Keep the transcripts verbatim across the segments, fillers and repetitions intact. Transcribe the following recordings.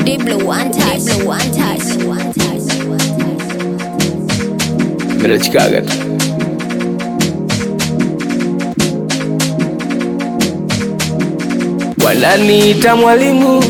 Diblo one touch, Diblo one touch, one touch. Mira Chicago. Wananiita mwalimu,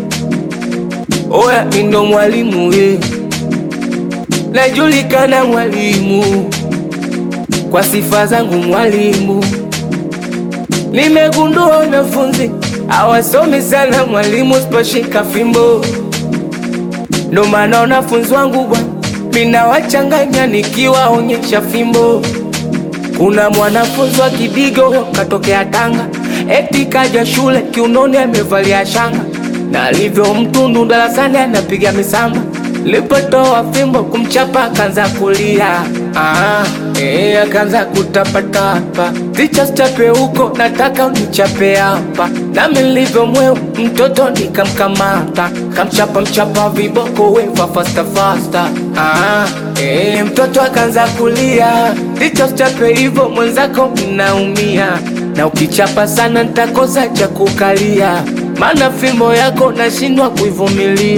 oya mindo mwalimu ye. Najulikana mwalimu, kwa sifa zangu mwalimu. Nimegundua wanafunzi hawasomi sana mwalimu siposhika fimbo. Ndo maana wanafunzi wangu bwana mina wachanganya nikiwaonyesha fimbo. Kuna mwanafunzi wa Kidigo katokea Tanga, eti kaja shule kiunoni amevalia shanga, na alivyo mtundu darasani anapiga misamba. Lipotoa fimbo kumchapa kanza kulia, ah, eh, akanza kutapatapa. Ticha chape huko nataka unichape hapa, na milivyo mweo mtoto nikamkamata. Kamchapa mchapa viboko wefa faster faster, ah, eh, mtoto akanza kulia. Ticha chape hivyo mwenzako mnaumia, na ukichapa sana nitakosa cha kukalia, maana fimbo yako nashindwa kuivumilia.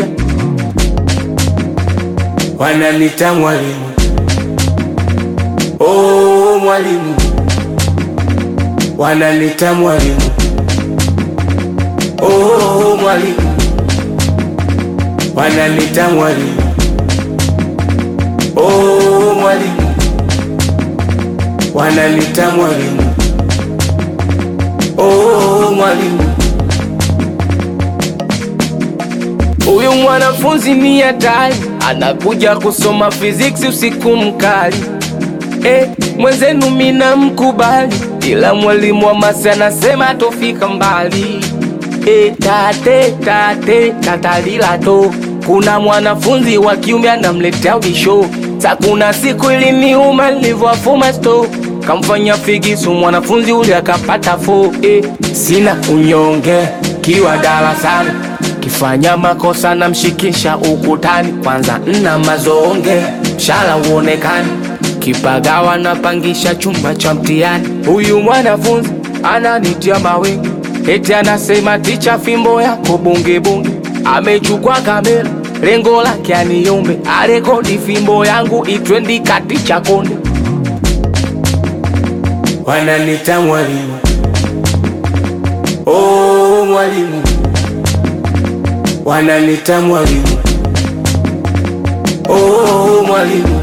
Wananiita mwalimu, oh mwalimu. Wananiita mwalimu, oh mwalimu. Wananiita mwalimu, oh mwalimu. Wananiita mwalimu, oh mwalimu. Huyu mwanafunzi ni hatari, anakuja kusoma physics usiku mkali. Eh, mwenzenu mina mkubali, ila mwalimu wa masi anasema tofika mbali. Eh, tate tate tatalila to. Kuna mwanafunzi wa kiume anamletea ubisho. Sa kuna siku iliniuma nilivyoafuma sto, kamfanya figisu mwanafunzi ule akapata fo. Eh, sina unyonge kiwa darasani, kifanya makosa na mshikisha ukutani. Kwanza nna mazonge mshala uonekani, kipagawa na pangisha chumba cha mtihani. Huyu mwanafunzi ananitia mawingi, eti anasema ticha fimbo yako bunge bunge. Amechukua kamera lengo lake aniombe arekodi fimbo yangu itrendi katicha konde. Wananiita mwalimu, oh mwalimu. Wananiita mwalimu, oh mwalimu.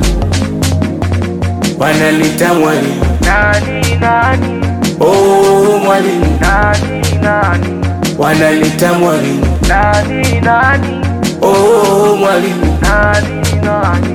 Wananiita mwalimu, Nani nani, oh mwalimu. nani nani, Wananiita mwalimu, nani nani, oh mwalimu. nani nani.